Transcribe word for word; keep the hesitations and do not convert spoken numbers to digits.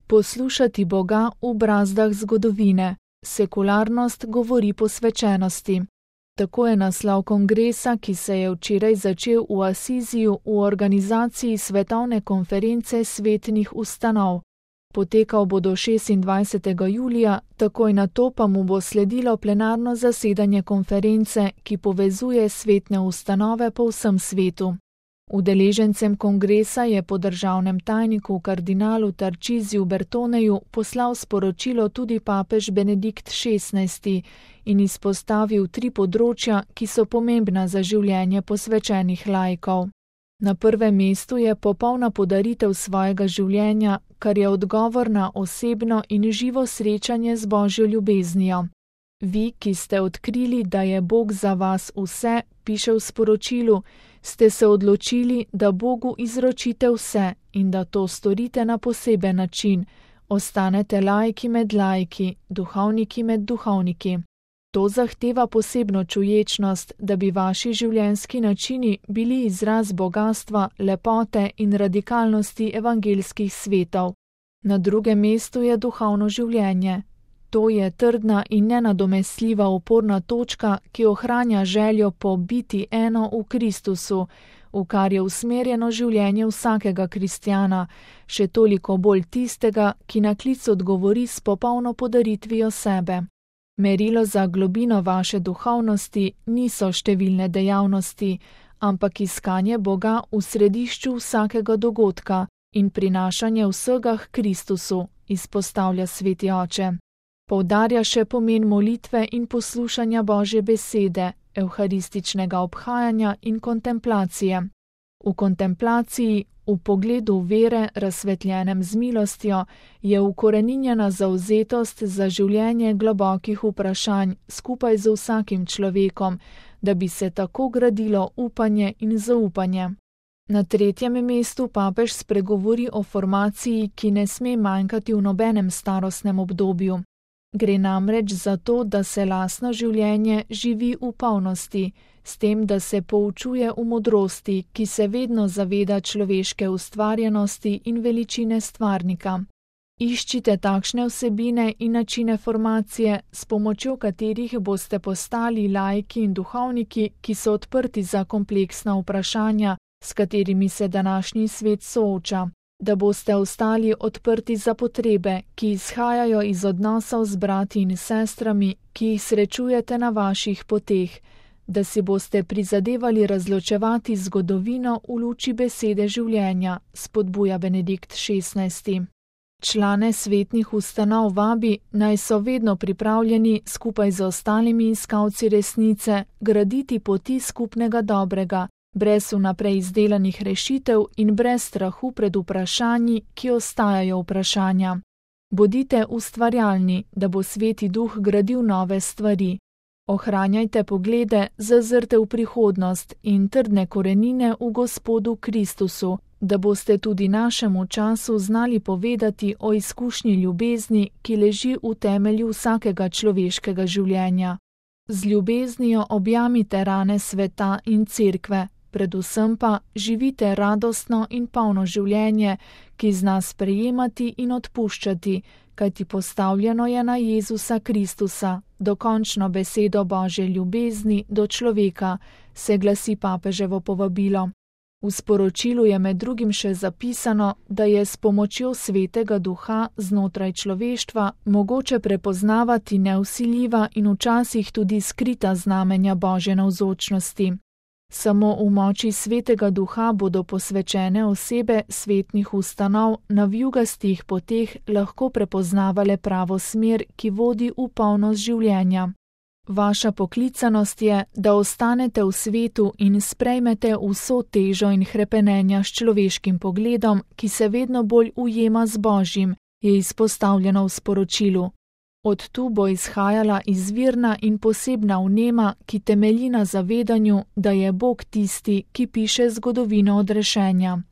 Poslušati Boga v brazdah zgodovine. Sekularnost govori posvečenosti. Tako je naslov kongresa, ki se je včeraj začel v Asiziju v organizaciji Svetovne konference svetnih ustanov. Potekal bo do šestindvajsetega julija, takoj nato pa mu bo sledilo plenarno zasedanje konference, ki povezuje svetne ustanove po vsem svetu. Udeležencem kongresa je po državnem tajniku kardinalu Tarčiziju Bertoneju poslal sporočilo tudi papež Benedikt šestnajsti in izpostavil tri področja, ki so pomembna za življenje posvečenih laikov. Na prvem mestu je popolna podaritev svojega življenja, kar je odgovor na osebno in živo srečanje z Božjo ljubeznijo. Vi, ki ste odkrili, da je Bog za vas vse, piše v sporočilu, ste se odločili, da Bogu izročite vse in da to storite na poseben način, ostanete laiki med laiki, duhovniki med duhovniki. To zahteva posebno čuječnost, da bi vaši življenjski načini bili izraz bogastva, lepote in radikalnosti evangeljskih svetov. Na drugem mestu je duhovno življenje. To je trdna in nenadomestljiva oporna točka, ki ohranja željo po biti eno v Kristusu, v kar je usmerjeno življenje vsakega kristjana, še toliko bolj tistega, ki na klic odgovori s popolno podaritvijo sebe. Merilo za globino vaše duhovnosti niso številne dejavnosti, ampak iskanje Boga v središču vsakega dogodka in prinašanje vsega k Kristusu, izpostavlja sveti oče. Poudarja še pomen molitve in poslušanja Božje besede, evharističnega obhajanja in kontemplacije. V kontemplaciji, v pogledu vere, razsvetljenem z milostjo, je ukoreninjena zavzetost za življenje globokih vprašanj skupaj z vsakim človekom, da bi se tako gradilo upanje in zaupanje. Na tretjem mestu papež spregovori o formaciji, ki ne sme manjkati v nobenem starostnem obdobju. Gre namreč za to, da se lastno življenje živi v polnosti, s tem, da se poučuje v modrosti, ki se vedno zaveda človeške ustvarjenosti in veličine stvarnika. Iščite takšne vsebine in načine formacije, s pomočjo katerih boste postali laiki in duhovniki, ki so odprti za kompleksna vprašanja, s katerimi se današnji svet sooča. Da boste ostali odprti za potrebe, ki izhajajo iz odnosov z brati in sestrami, ki jih srečujete na vaših poteh, da si boste prizadevali razločevati zgodovino v luči besede življenja, spodbuja Benedikt šestnajsti. Člane svetnih ustanov vabi, naj so vedno pripravljeni skupaj z ostalimi iskalci resnice graditi poti skupnega dobrega, brez vnaprej izdelanih rešitev in brez strahu pred vprašanji, ki ostajajo vprašanja. Bodite ustvarjalni, da bo Sveti Duh gradil nove stvari. Ohranjajte poglede, zazrte v prihodnost in trdne korenine v Gospodu Kristusu, da boste tudi našemu času znali povedati o izkušnji ljubezni, ki leži v temelju vsakega človeškega življenja. Z ljubeznijo objamite rane sveta in cerkve, predvsem pa živite radostno in polno življenje, ki zna sprejemati in odpuščati, kajti postavljeno je na Jezusa Kristusa, dokončno besedo Božje ljubezni do človeka, se glasi papeževo povabilo. V sporočilu je med drugim še zapisano, da je s pomočjo Svetega Duha znotraj človeštva mogoče prepoznavati nevsiljiva in včasih tudi skrita znamenja Božje navzočnosti. Samo v moči Svetega Duha bodo posvečene osebe svetnih ustanov na vijugastih poteh lahko prepoznavale pravo smer, ki vodi v polnost življenja. Vaša poklicanost je, da ostanete v svetu in sprejmete vso težo in hrepenenja s človeškim pogledom, ki se vedno bolj ujema z Božjim, je izpostavljeno v sporočilu. Od tu bo izhajala izvirna in posebna vnema, ki temelji na zavedanju, da je Bog tisti, ki piše zgodovino odrešenja.